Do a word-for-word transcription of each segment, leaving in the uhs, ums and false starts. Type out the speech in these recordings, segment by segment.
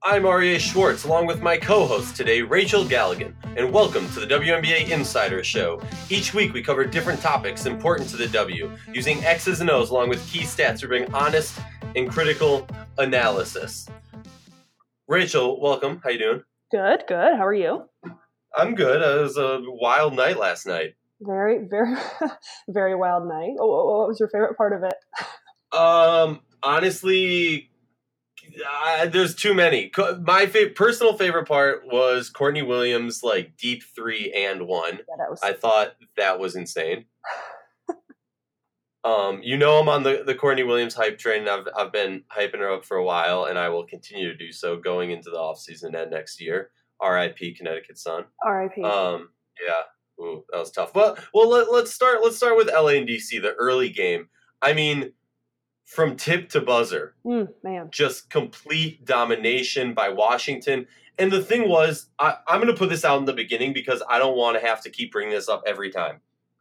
I'm R E A Schwartz, along with my co-host today, Rachel Galligan, and welcome to the W N B A Insider Show. Each week we cover different topics important to the W, using X's and O's along with key stats to bring honest and critical analysis. Rachel, welcome. How you doing? Good, good. How are you? I'm good. It was a wild night last night. Very, very, very wild night. Oh, what was your favorite part of it? Um, honestly, uh, there's too many. My fa- personal favorite part was Courtney Williams' like deep three and one. Yeah, that was. I thought that was insane. um, you know, I'm on the, the Courtney Williams hype train. I've I've been hyping her up for a while, and I will continue to do so going into the offseason and next year. R I P Connecticut Sun. R I P Um, yeah. Ooh, that was tough. Well, well, let, let's start. Let's start with L A and D C, the early game. I mean, from tip to buzzer, mm, man, just complete domination by Washington. And the thing was, I, I'm going to put this out in the beginning because I don't want to have to keep bringing this up every time.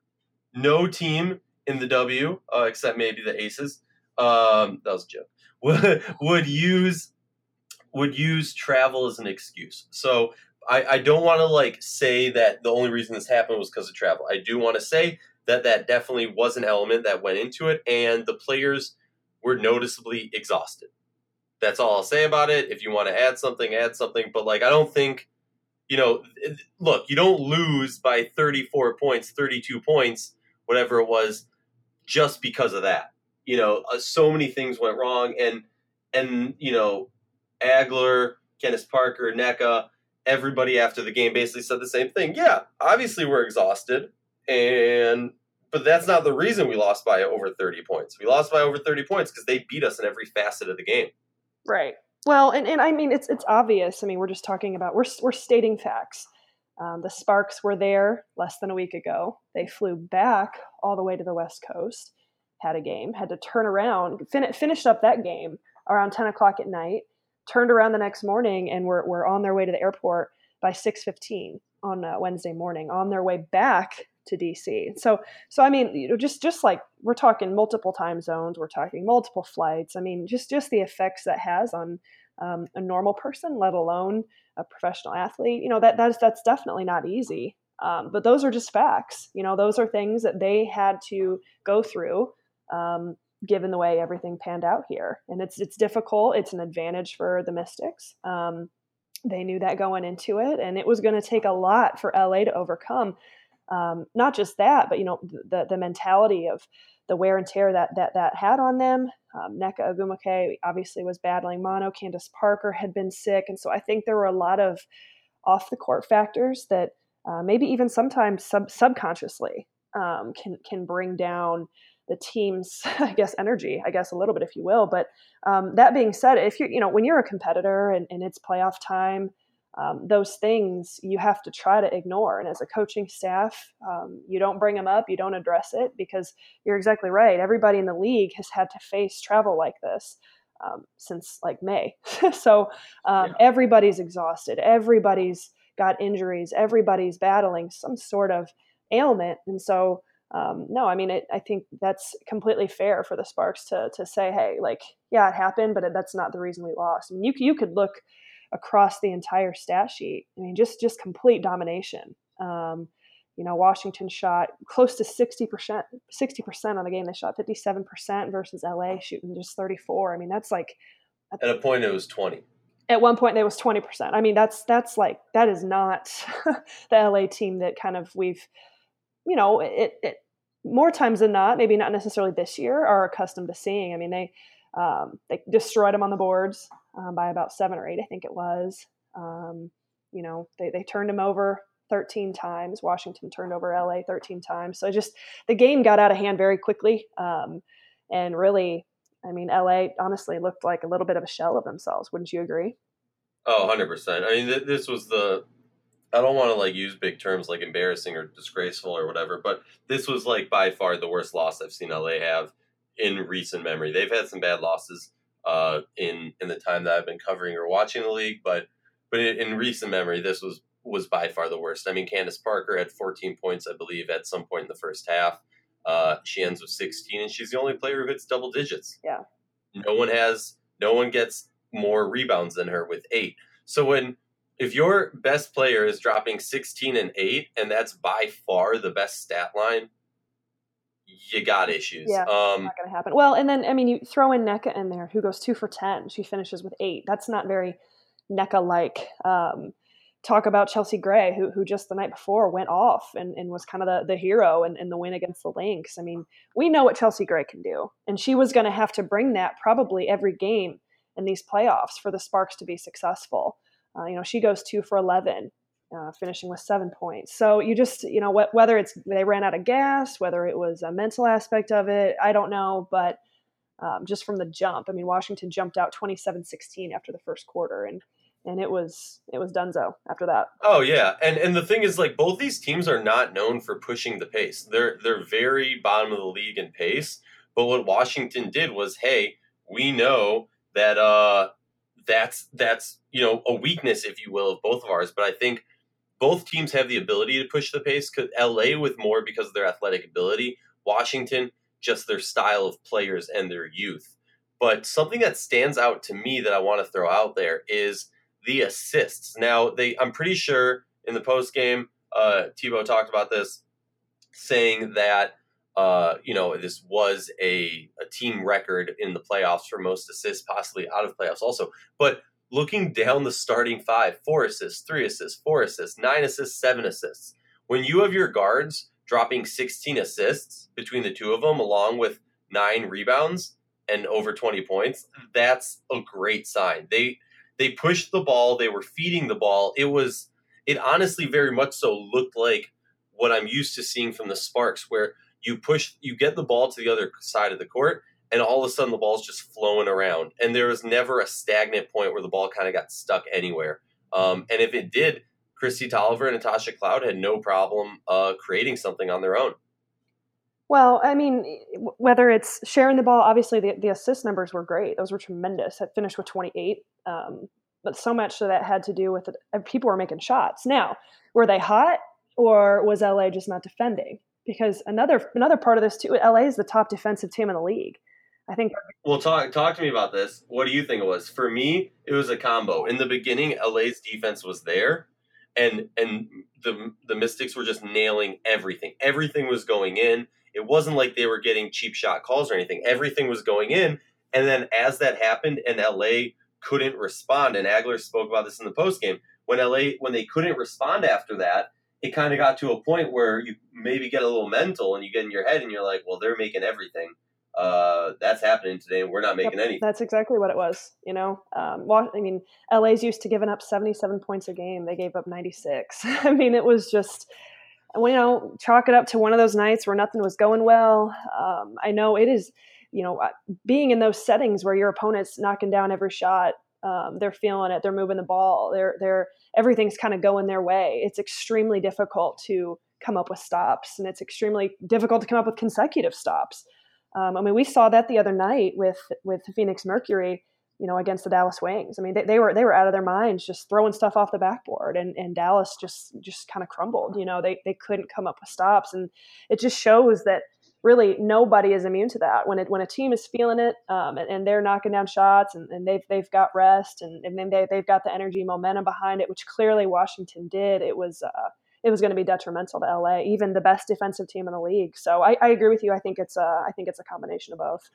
No team in the W, uh, except maybe the Aces, um, that was a joke, would, would use would use travel as an excuse. So I, I don't want to like say that the only reason this happened was because of travel. I do want to say that that definitely was an element that went into it, and the players were noticeably exhausted. That's all I'll say about it. If you want to add something, add something. But like, I don't think, you know, look, you don't lose by thirty-four points, thirty-two points, whatever it was, just because of that. You know, uh, so many things went wrong, and and you know, Agler, Candace Parker, Nneka, everybody after the game basically said the same thing. Yeah, obviously we're exhausted, and but that's not the reason we lost by over thirty points. We lost by over thirty points because they beat us in every facet of the game. Right. Well, and, and I mean, it's it's obvious. I mean, we're just talking about, we're we're stating facts. Um, the Sparks were there less than a week ago. They flew back all the way to the West Coast, had a game, had to turn around, fin- finished up that game around ten o'clock at night, turned around the next morning, and were, were on their way to the airport by six fifteen on uh, Wednesday morning, on their way back to D C. So, so I mean, you know, just just like we're talking multiple time zones, we're talking multiple flights. I mean, just just the effects that has on um, a normal person, let alone a professional athlete. You know, that that's that's definitely not easy. Um, but those are just facts. You know, those are things that they had to go through, um, given the way everything panned out here. And it's it's difficult. It's an advantage for the Mystics. Um, they knew that going into it, and it was going to take a lot for L A to overcome. Um, not just that, but, you know, the the mentality of the wear and tear that that that had on them. Um, Nneka Ogwumike obviously was battling mono. Candace Parker had been sick. And so I think there were a lot of off the court factors that uh, maybe even sometimes sub- subconsciously um, can can bring down the team's, I guess, energy, I guess, a little bit, if you will. But um, that being said, if you're, you know, when you're a competitor and, and it's playoff time, Um, those things you have to try to ignore. And as a coaching staff, um, you don't bring them up, you don't address it, because you're exactly right. Everybody in the league has had to face travel like this um, since like May. so um, Yeah. everybody's exhausted. Everybody's got injuries. Everybody's battling some sort of ailment. And so, um, no, I mean, it, I think that's completely fair for the Sparks to to say, hey, like, yeah, it happened, but that's not the reason we lost. I mean, you you could look across the entire stat sheet. I mean, just just complete domination. Um, you know, Washington shot close to sixty percent, sixty percent on the game. They shot fifty-seven percent versus L A shooting just thirty-four. I mean, that's like At a point, it was twenty. At one point, there was twenty percent. I mean, that's that's like that is not the L A team that kind of we've, you know, it, it more times than not, maybe not necessarily this year, are accustomed to seeing. I mean, they um, they destroyed them on the boards um, by about seven or eight, I think it was. Um, you know, they, they turned them over thirteen times. Washington turned over L A thirteen times. So just the game got out of hand very quickly. Um, and really, I mean, L A honestly looked like a little bit of a shell of themselves. Wouldn't you agree? Oh, one hundred percent. I mean, th- this was the, I don't want to like use big terms like embarrassing or disgraceful or whatever, but this was like by far the worst loss I've seen L A have in recent memory. They've had some bad losses uh, in in the time that I've been covering or watching the league, but but in, in recent memory, this was was by far the worst. I mean, Candace Parker had fourteen points, I believe, at some point in the first half. Uh, she ends with sixteen, and she's the only player who hits double digits. Yeah. No one has, no one gets more rebounds than her with eight. So when if your best player is dropping sixteen and eight, and that's by far the best stat line, you got issues. Yeah, Um, not going to happen. Well, and then, I mean, you throw in Nneka in there, who goes two for ten. She finishes with eight. That's not very Nneka-like. Um, talk about Chelsea Gray, who who just the night before went off and, and was kind of the, the hero in, in the win against the Lynx. I mean, we know what Chelsea Gray can do. And she was going to have to bring that probably every game in these playoffs for the Sparks to be successful. Uh, you know, she goes two for eleven. Uh, finishing with seven points. So you just, you know, wh- whether it's they ran out of gas, whether it was a mental aspect of it, I don't know. But um, just from the jump, I mean, Washington jumped out twenty-seven sixteen after the first quarter, and and it was it was donezo after that. Oh yeah, and and the thing is, like, both these teams are not known for pushing the pace. They're they're very bottom of the league in pace. But what Washington did was, hey, we know that uh, that's that's you know a weakness, if you will, of both of ours. But I think both teams have the ability to push the pace. Cause L A with more because of their athletic ability, Washington just their style of players and their youth. But something that stands out to me that I want to throw out there is the assists. Now, they I'm pretty sure in the post game, uh, Tebow talked about this, saying that uh, you know this was a, a team record in the playoffs for most assists, possibly out of playoffs also. But looking down the starting five, four assists, three assists, four assists, nine assists, seven assists. When you have your guards dropping sixteen assists between the two of them, along with nine rebounds and over twenty points, that's a great sign. They they pushed the ball, they were feeding the ball. It was it honestly very much so looked like what I'm used to seeing from the Sparks, where you push, you get the ball to the other side of the court, and all of a sudden the ball's just flowing around. And there was never a stagnant point where the ball kind of got stuck anywhere. Um, and if it did, Kristi Tolliver and Natasha Cloud had no problem uh, creating something on their own. Well, I mean, whether it's sharing the ball, obviously the, the assist numbers were great. Those were tremendous. I finished with twenty-eight. Um, but so much of that had to do with it. People were making shots. Now, were they hot, or was L A just not defending? Because another another part of this too, L A is the top defensive team in the league. I think. Well, talk talk to me about this. What do you think it was? For me, it was a combo. In the beginning, L A's defense was there, and and the the Mystics were just nailing everything. Everything was going in. It wasn't like they were getting cheap shot calls or anything. Everything was going in. And then as that happened, and L A couldn't respond, and Agler spoke about this in the postgame, when L A when they couldn't respond after that, it kind of got to a point where you maybe get a little mental, and you get in your head, and you're like, well, they're making everything. Uh, that's happening today, and we're not making yep, anything. That's exactly what it was. You know, um, I mean, L A's used to giving up seventy-seven points a game. They gave up ninety-six. I mean, it was just, you know, chalk it up to one of those nights where nothing was going well. Um, I know it is, you know, being in those settings where your opponent's knocking down every shot. Um, they're feeling it. They're moving the ball. They're they're everything's kind of going their way. It's extremely difficult to come up with stops, and it's extremely difficult to come up with consecutive stops. Um, I mean, we saw that the other night with with Phoenix Mercury, you know, against the Dallas Wings. I mean, they, they were they were out of their minds, just throwing stuff off the backboard, and, and Dallas just just kind of crumbled. You know, they they couldn't come up with stops, and it just shows that really nobody is immune to that. When it when a team is feeling it, um, and, and they're knocking down shots, and, and they've they've got rest, and, and then they they've got the energy, momentum behind it, which clearly Washington did. It was. Uh, it was going to be detrimental to L A, even the best defensive team in the league. So I, I agree with you. I think it's a, I think it's a combination of both.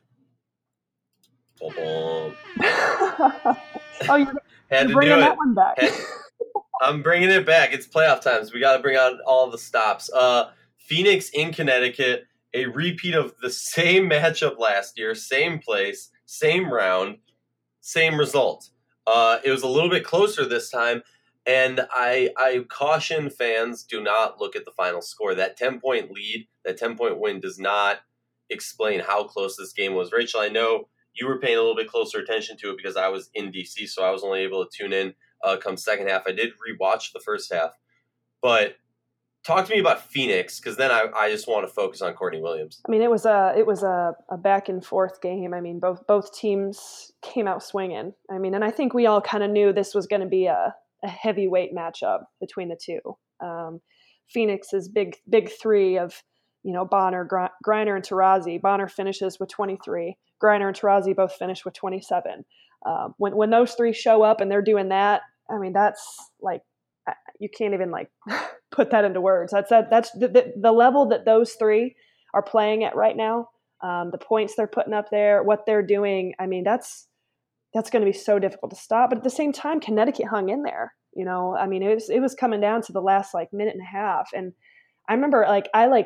Oh, oh you're, Had you're to bringing do that it. one back. Had, I'm bringing it back. It's playoff times. We got to bring out all the stops. Uh, Phoenix in Connecticut, a repeat of the same matchup last year, same place, same round, same result. Uh, it was a little bit closer this time. And I I caution fans, do not look at the final score. That ten-point lead, that ten-point win does not explain how close this game was. Rachel, I know you were paying a little bit closer attention to it because I was in D C, so I was only able to tune in uh, come second half. I did rewatch the first half. But talk to me about Phoenix, because then I, I just want to focus on Courtney Williams. I mean, it was a it was a, a back and forth game. I mean, both both teams came out swinging. I mean, and I think we all kind of knew this was going to be a a heavyweight matchup between the two. Um, Phoenix's big big three of you know, Bonner, Gr- Griner, and Taurasi. Bonner finishes with twenty-three. Griner and Taurasi both finish with twenty-seven. Um, when when those three show up and they're doing that, I mean, that's like you can't even like put that into words. That's that that's the, the, the level that those three are playing at right now. Um, the points they're putting up there, what they're doing. I mean, that's that's going to be so difficult to stop. But at the same time, Connecticut hung in there. You know, I mean, it was it was coming down to the last like minute and a half, and I remember like I like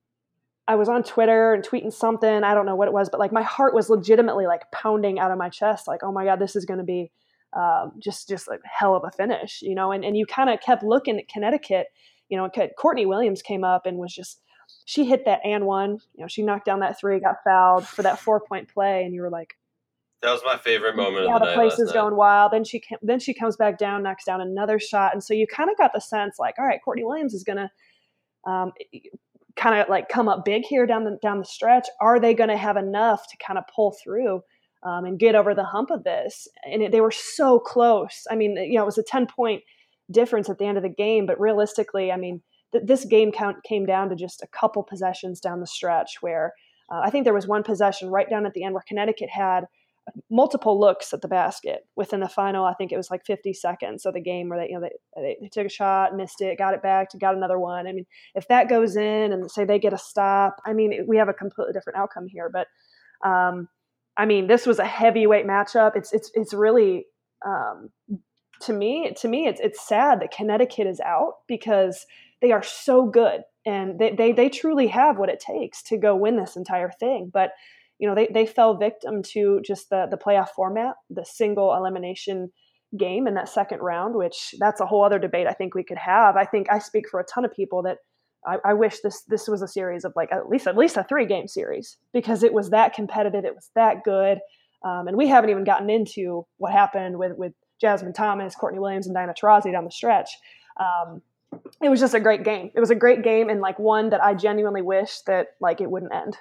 I was on Twitter and tweeting something. I don't know what it was, but like my heart was legitimately like pounding out of my chest. Like, oh my God, this is going to be um, just just like hell of a finish, you know. And and you kind of kept looking at Connecticut. You know, Courtney Williams came up and was just she hit that and one. You know, she knocked down that three, got fouled for that four point play, and you were like, that was my favorite moment yeah, of the, the night place last is night. going wild. Then she came, then she comes back down, knocks down another shot, and so you kind of got the sense like, all right, Courtney Williams is gonna. Um, kind of like come up big here down the down the stretch. Are they going to have enough to kind of pull through um, and get over the hump of this? And it, they were so close. I mean, you know, it was a ten point difference at the end of the game, but realistically, I mean, th- this game count came down to just a couple possessions down the stretch where uh, I think there was one possession right down at the end where Connecticut had multiple looks at the basket within the final. I think it was like fifty seconds of the game where they, you know, they, they, they took a shot, missed it, got it back, got another one. I mean, if that goes in and say they get a stop, I mean, we have a completely different outcome here. But um, I mean, this was a heavyweight matchup. It's it's it's really um, to me to me it's it's sad that Connecticut is out because they are so good and they they they truly have what it takes to go win this entire thing. But you know, they, they fell victim to just the, the playoff format, the single elimination game in that second round, which that's a whole other debate I think we could have. I think I speak for a ton of people that I, I wish this this was a series of like at least at least a three game series because it was that competitive, it was that good, um, and we haven't even gotten into what happened with with Jasmine Thomas, Courtney Williams, and Diana Taurasi down the stretch. Um, it was just a great game. It was a great game and like one that I genuinely wish that like it wouldn't end.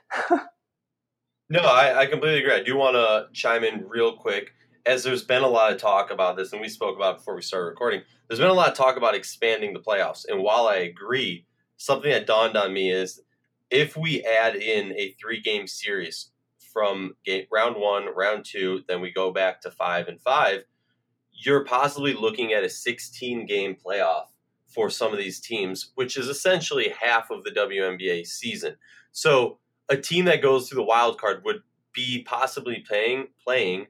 No, I, I completely agree. I do want to chime in real quick, as there's been a lot of talk about this, and we spoke about it before we started recording. There's been a lot of talk about expanding the playoffs, and while I agree, something that dawned on me is if we add in a three-game series from game, round one, round two, then we go back to five and five, you're possibly looking at a sixteen-game playoff for some of these teams, which is essentially half of the W N B A season. So a team that goes through the wild card would be possibly playing playing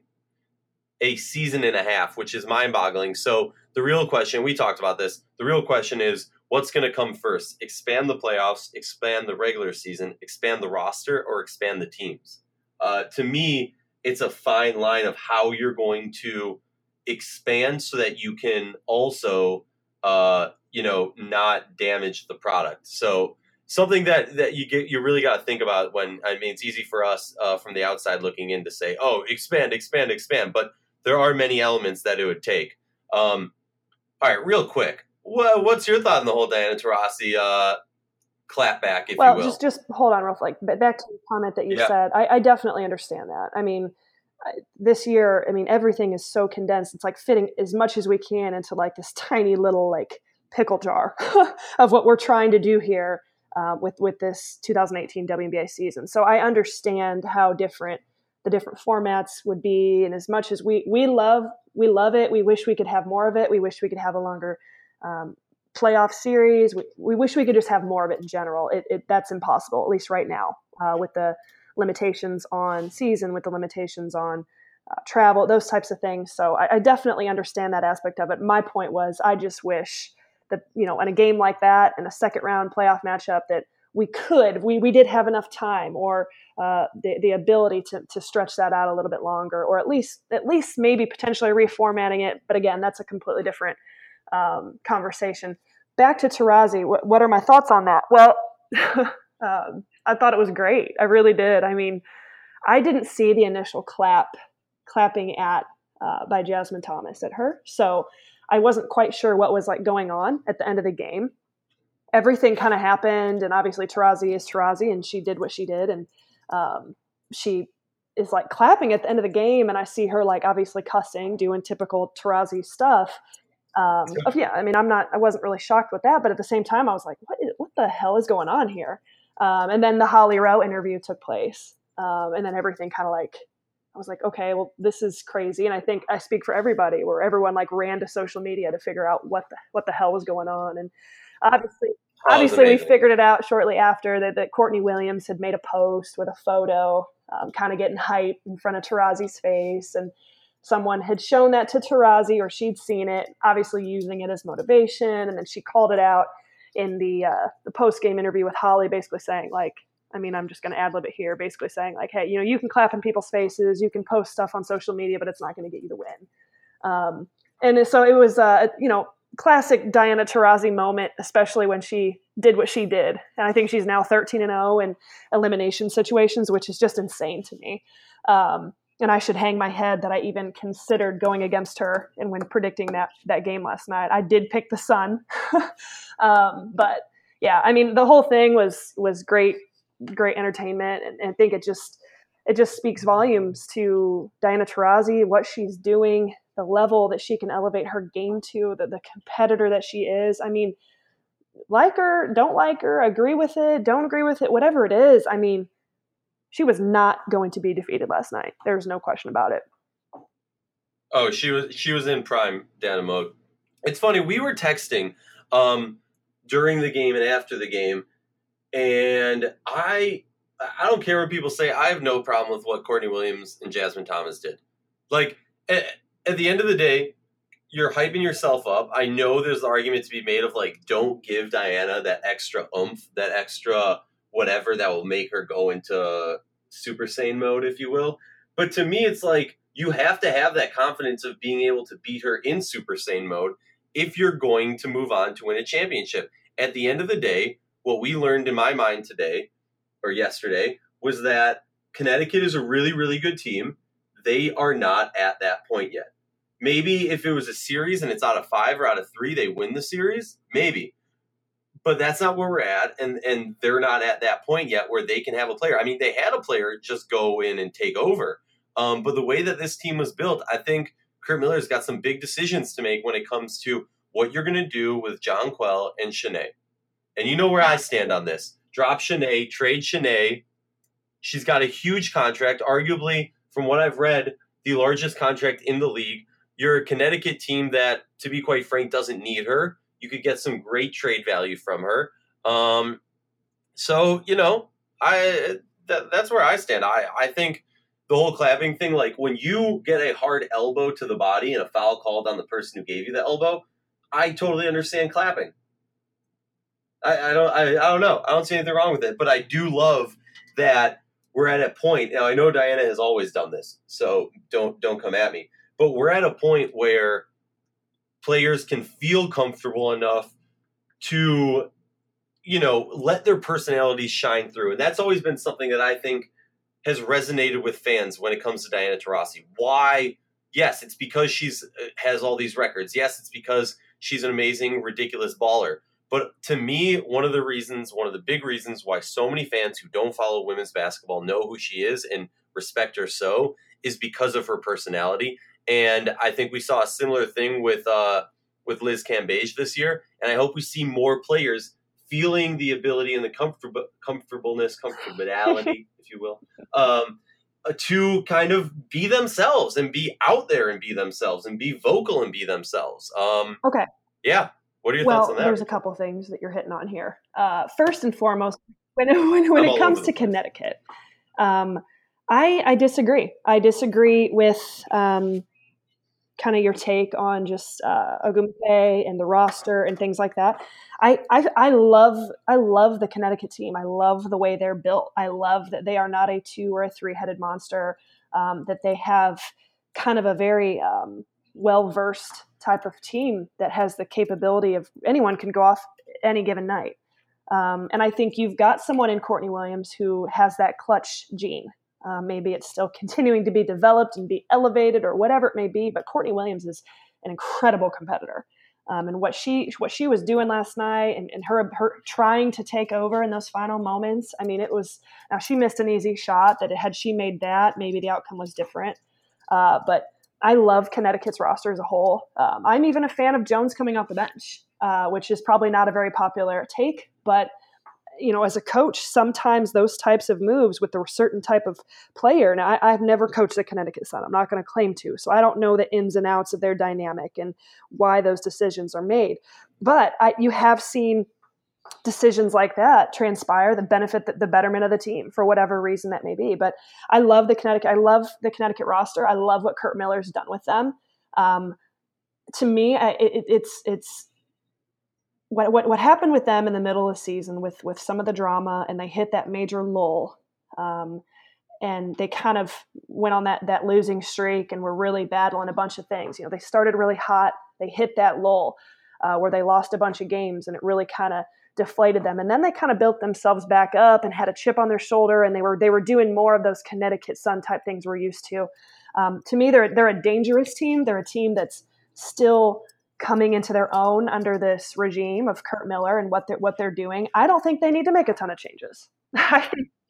a season and a half, which is mind-boggling. So the real question, we talked about this, the real question is what's going to come first? Expand the playoffs, expand the regular season, expand the roster, or expand the teams? Uh, to me, it's a fine line of how you're going to expand so that you can also, uh, you know, not damage the product. So something that, that you get, you really got to think about when, I mean, it's easy for us uh, from the outside looking in to say, oh, expand, expand, expand. But there are many elements that it would take. Um, all right, real quick. What, what's your thought on the whole Diana Taurasi uh, clapback, if well, you will? just just hold on real quick. But back to the comment that you yeah. said, I, I definitely understand that. I mean, this year, I mean, everything is so condensed. It's like fitting as much as we can into like this tiny little like pickle jar of what we're trying to do here uh, with with this two thousand eighteen W N B A season. So I understand how different the different formats would be, and as much as we we love we love it, we wish we could have more of it. We wish we could have a longer um, playoff series. We, we wish we could just have more of it in general. It, it that's impossible, at least right now, uh, with the limitations on season, with the limitations on uh, travel, those types of things. So I, I definitely understand that aspect of it. My point was, I just wish that, you know, in a game like that, in a second round playoff matchup, that we could, we we did have enough time or uh, the the ability to to stretch that out a little bit longer, or at least at least maybe potentially reformatting it. But again, that's a completely different um, conversation. Back to Taurasi, what, what are my thoughts on that? Well, um, I thought it was great. I really did. I mean, I didn't see the initial clap, clapping at uh, by Jasmine Thomas at her, so I wasn't quite sure what was like going on at the end of the game. Everything kind of happened, and obviously Taurasi is Taurasi, and she did what she did, and um, she is like clapping at the end of the game, and I see her like obviously cussing, doing typical Taurasi stuff. Um, of, yeah, I mean, I'm not, I wasn't really shocked with that, but at the same time, I was like, what, is, what the hell is going on here? Um, and then the Holly Rowe interview took place. Um, and then everything kind of like, I was like, okay, well, this is crazy. And I think I speak for everybody, where everyone like ran to social media to figure out what the, what the hell was going on. And obviously, Oh, obviously we figured it out shortly after that, that Courtney Williams had made a post with a photo, um, kind of getting hype in front of Tarazi's face. And someone had shown that to Tarazi, or she'd seen it, obviously using it as motivation. And then she called it out in the uh, the post-game interview with Holly, basically saying, like, I mean, I'm just going to ad-lib it here, basically saying, like, hey, you know, you can clap in people's faces, you can post stuff on social media, but it's not going to get you the win. Um, and so it was, uh, you know, classic Diana Taurasi moment, especially when she did what she did. And I think she's now thirteen and oh in elimination situations, which is just insane to me. Um, and I should hang my head that I even considered going against her. And when predicting that that game last night, I did pick the Sun. um, but yeah, I mean, the whole thing was was great, great entertainment, and, and I think it just it just speaks volumes to Diana Taurasi, what she's doing, the level that she can elevate her game to, the, the competitor that she is. I mean, like her, don't like her, agree with it, don't agree with it, whatever it is. I mean, she was not going to be defeated last night. There's no question about it. Oh, she was she was in prime Dana mode. It's funny, we were texting um, during the game and after the game, and I I don't care what people say. I have no problem with what Courtney Williams and Jasmine Thomas did. Like, at, at the end of the day, you're hyping yourself up. I know there's the argument to be made of, like, don't give Diana that extra oomph, that extra whatever that will make her go into Super Saiyan mode, if you will. But to me, it's like, you have to have that confidence of being able to beat her in Super Saiyan mode if you're going to move on to win a championship. At the end of the day, what we learned in my mind today, or yesterday, was that Connecticut is a really, really good team. They are not at that point yet. Maybe if it was a series and it's out of five or out of three, they win the series. Maybe. But that's not where we're at, and, and they're not at that point yet where they can have a player. I mean, they had a player just go in and take over. Um, but the way that this team was built, I think Curt Miller's got some big decisions to make when it comes to what you're going to do with Jonquel and Shanae. And you know where I stand on this. Drop Shanae, trade Shanae. She's got a huge contract, arguably, from what I've read, the largest contract in the league. You're a Connecticut team that, to be quite frank, doesn't need her. You could get some great trade value from her. Um, so, you know, I that, that's where I stand. I, I think the whole clapping thing, like when you get a hard elbow to the body and a foul called on the person who gave you the elbow, I totally understand clapping. I, I don't I, I don't know. I don't see anything wrong with it. But I do love that we're at a point. Now, I know Diana has always done this, so don't don't come at me. But we're at a point where players can feel comfortable enough to, you know, let their personalities shine through. And that's always been something that I think has resonated with fans when it comes to Diana Taurasi. Why? Yes, it's because she's has all these records. Yes, it's because she's an amazing, ridiculous baller. But to me, one of the reasons, one of the big reasons why so many fans who don't follow women's basketball know who she is and respect her so is because of her personality. And I think we saw a similar thing with uh, with Liz Cambage this year. And I hope we see more players feeling the ability and the comfort- comfortableness, comfortability, if you will, um, uh, to kind of be themselves and be out there and be themselves and be vocal and be themselves. Um, okay. Yeah. What are your well, thoughts on that? There's a couple things that you're hitting on here. Uh, first and foremost, when, when, when it comes to Connecticut, um, I, I disagree. I disagree with um, kind of your take on just uh, Ogumbe and the roster and things like that. I, I I love I love the Connecticut team. I love the way they're built. I love that they are not a two or a three headed monster. Um, that they have kind of a very um, well versed type of team that has the capability of anyone can go off any given night. Um, and I think you've got someone in Courtney Williams who has that clutch gene. Uh, maybe it's still continuing to be developed and be elevated or whatever it may be, but Courtney Williams is an incredible competitor. Um, and what she what she was doing last night and, and her her trying to take over in those final moments, I mean, it was – now she missed an easy shot that had she made that, maybe the outcome was different. Uh, but I love Connecticut's roster as a whole. Um, I'm even a fan of Jones coming off the bench, uh, which is probably not a very popular take, but – you know, as a coach, sometimes those types of moves with a certain type of player. Now, I, I've never coached the Connecticut Sun. I'm not going to claim to. So I don't know the ins and outs of their dynamic and why those decisions are made. But I, you have seen decisions like that transpire that benefit the, the betterment of the team for whatever reason that may be. But I love the Connecticut. I love the Connecticut roster. I love what Curt Miller's done with them. Um, to me, I, it, it's it's. What, what what happened with them in the middle of the season with, with some of the drama, and they hit that major lull, um, and they kind of went on that that losing streak and were really battling a bunch of things. You know, they started really hot, they hit that lull uh, where they lost a bunch of games, and it really kind of deflated them. And then they kind of built themselves back up and had a chip on their shoulder, and they were they were doing more of those Connecticut Sun type things we're used to. Um, to me, they're they're a dangerous team. They're a team that's still coming into their own under this regime of Curt Miller and what they're, what they're doing. I don't think they need to make a ton of changes. oh,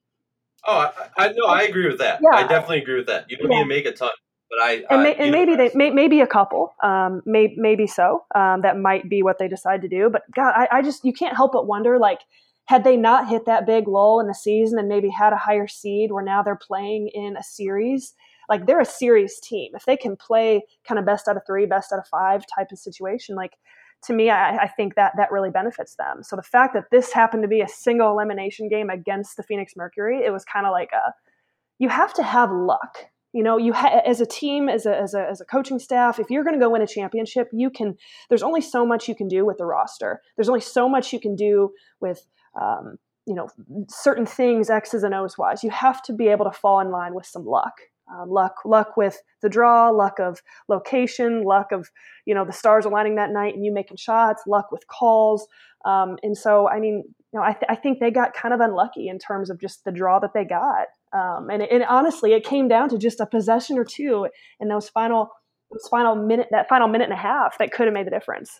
I, I no, I agree with that. Yeah. I definitely agree with that. You don't yeah. need to make a ton, but I and, I, may, and maybe they may, maybe a couple, um, may, maybe so. Um, that might be what they decide to do. But God, I, I just you can't help but wonder, like, had they not hit that big lull in the season and maybe had a higher seed, where now they're playing in a series. Like, they're a series team. If they can play kind of best out of three, best out of five type of situation, like, to me, I, I think that that really benefits them. So the fact that this happened to be a single elimination game against the Phoenix Mercury, it was kind of like a, you have to have luck. You know, you ha- as a team, as a, as a as a coaching staff, if you're going to go win a championship, you can. There's only so much you can do with the roster. There's only so much you can do with. Um, you know, certain things, X's and O's wise. You have to be able to fall in line with some luck. Uh, luck, luck with the draw, luck of location, luck of, you know, the stars aligning that night and you making shots, luck with calls. Um, and so, I mean, you know, I, th- I think they got kind of unlucky in terms of just the draw that they got. Um, and, it, and honestly, it came down to just a possession or two in those final, those final minute, that final minute and a half that could have made the difference.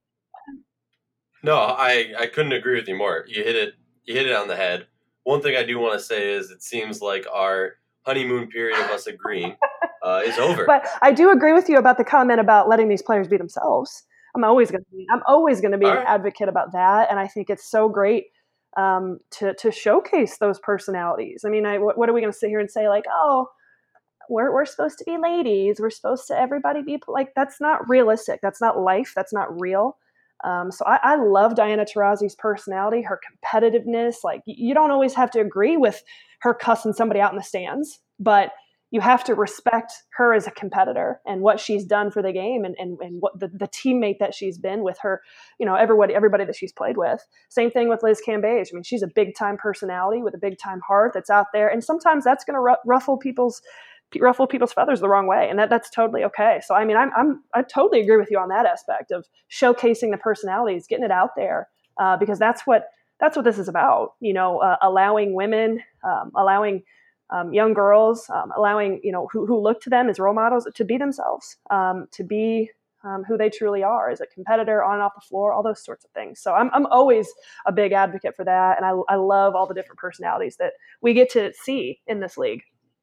No, I, I couldn't agree with you more. You hit it, you hit it on the head. One thing I do want to say is it seems like our honeymoon period of us agreeing uh, is over. But I do agree with you about the comment about letting these players be themselves. I'm always going to be. I'm always going to be All an right. advocate about that, and I think it's so great um, to to showcase those personalities. I mean, I, what, what are we going to sit here and say like, oh, we're we're supposed to be ladies. We're supposed to everybody be like. That's not realistic. That's not life. That's not real. Um, so I, I love Diana Taurasi's personality, her competitiveness. Like, you don't always have to agree with her cussing somebody out in the stands, but you have to respect her as a competitor and what she's done for the game and, and, and what the, the teammate that she's been with her, you know, everybody, everybody that she's played with. Same thing with Liz Cambage. I mean, she's a big time personality with a big time heart that's out there. And sometimes that's going to ru- ruffle people's ruffle people's feathers the wrong way. And that, that's totally okay. So, I mean, I'm, I'm, I totally agree with you on that aspect of showcasing the personalities, getting it out there, uh, because that's what, that's what this is about, you know, uh, allowing women, um, allowing um, young girls, um, allowing, you know, who, who look to them as role models to be themselves, um, to be um, who they truly are as a competitor on and off the floor, all those sorts of things. So I'm, I'm always a big advocate for that. And I, I love all the different personalities that we get to see in this league.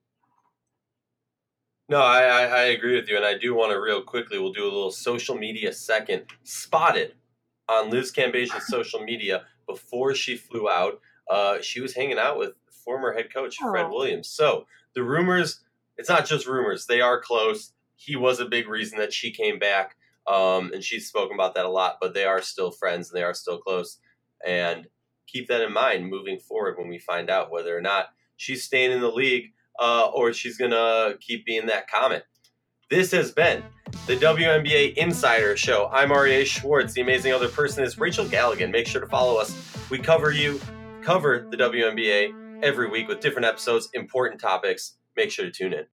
No, I, I, I agree with you, and I do want to real quickly, we'll do a little social media second. Spotted on Liz Cambage's social media before she flew out. Uh, she was hanging out with former head coach Fred Oh. Williams. So the rumors, it's not just rumors. They are close. He was a big reason that she came back, um, and she's spoken about that a lot, but they are still friends, and they are still close. And keep that in mind moving forward when we find out whether or not she's staying in the league. Uh, or she's going to keep being that comment. This has been the W N B A Insider Show. I'm Aryeh Schwartz. The amazing other person is Rachel Galligan. Make sure to follow us. We cover you, cover the W N B A every week with different episodes, important topics. Make sure to tune in.